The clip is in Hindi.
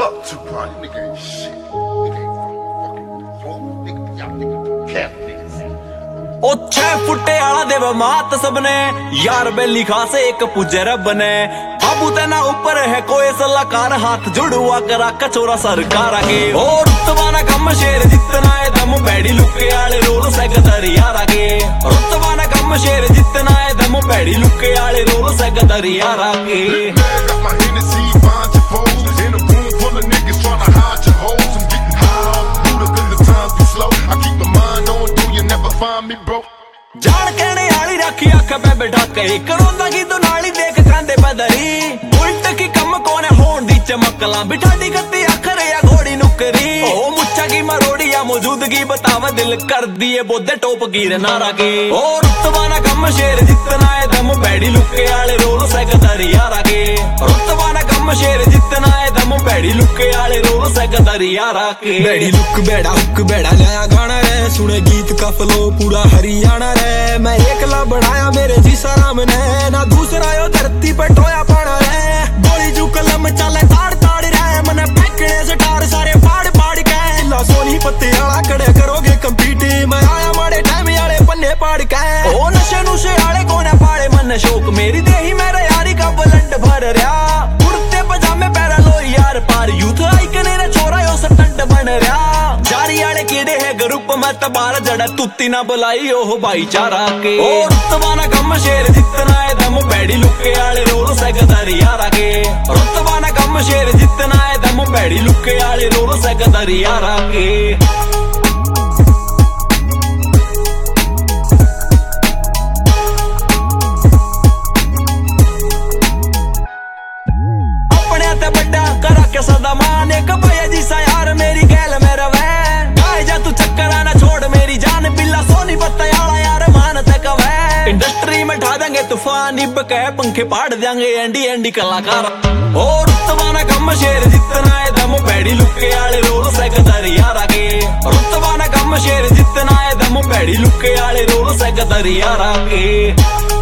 Fuck Tupac, nigga ain't shit. Nigga ain't fucking swamp. Nigga, y'all nigga cap niggas. ओ 6 फुटे आला देव मात सबने यार बेली खासे एक पूजे रब ने बाबू तेना ऊपर है कोई सलाहकार हाथ जुड़वा करा कचोरा सरकार आगे ओ रुतबाना कम शेर जितना है दम बैडी लुके आले रोल सेगदर यार आगे रुतबाना कम शेर जितना है दम बैडी लुके आले रोल सेगदर यार आगे Got my Hennessy, find your foes in a room full of niggas tryna hide your hoes. I'm getting high off Buddha 'cause the time's too slow. I keep my mind on do you never find me broke. जान कहने आली रखी अख पे बैठा के करोंदा की तो नाली देख कांदे बदरी उल्ट की कम कोने होन दी चमकला बिठा दी गत्ती अखर या घोड़ी नुकरी ओ मुच्छा की मरोड़ी या मौजूदगी बतावा दिल कर दिए बोधे टोप गिर नारा के ओ रुतबाना कम शेर जितना है दम बैडी लुके आले रोल सेगदर यार आगे रुतबाना कम शेर जितना है दम बैडी लुके आले रोल सेगदर यार आगे बैडी लुक बैडा हुक बैडा नया गाना रे सुने गीत का फ्लो पूरा हरियाणा रे मैं एकला बनाया मेरे जी साराम ने ना दूसरा यो धरती पे टोया पाना रे गोली जू कलम चले ताड़ ताड़ रे मने फेंकने से टार सारे फाड़ फाड़ के ला सोनी पत्ते आला कड़े करोगे कंपीट मैं आया माड़े टाइम आले पन्ने पाड़ के ओ नशे नुशे आले कोने पाड़े मन शौक मेरी देही मेरे यारी का बुलंड भर रहा कुर्ते पजामे पैरा लो यार पार यूथ आइकन ने छोरा यो सटंड बन रहा जारी आले कीड़े है ग्रुप में तबार जड़ा तुत्ती ना बुलाई ओह भाईचारा के ओ रुतबाना कम शेर जितना है दम बैडी लुके आले रोल सेगदर यार आगे रुतबाना कम शेर जितना है दम बैडी लुके आले रोल सेगदर यार आगे सदा मान एक भैया जी सा यार मेरी गैल में रवे गाय जा तू चक्कर आना छोड़ मेरी जान बिल्ला सोनी पत्ता यार मान तक वे इंडस्ट्री में ढा देंगे तूफान इब कह पंखे पाड़ देंगे एंडी एंडी कलाकार ओ रुतबाना कम शेर जितना है दम बैडी लुके आले रोल सेगदर यार आगे रुतबाना कम शेर जितना है दम बैडी लुके आले रोल सेगदर यार आगे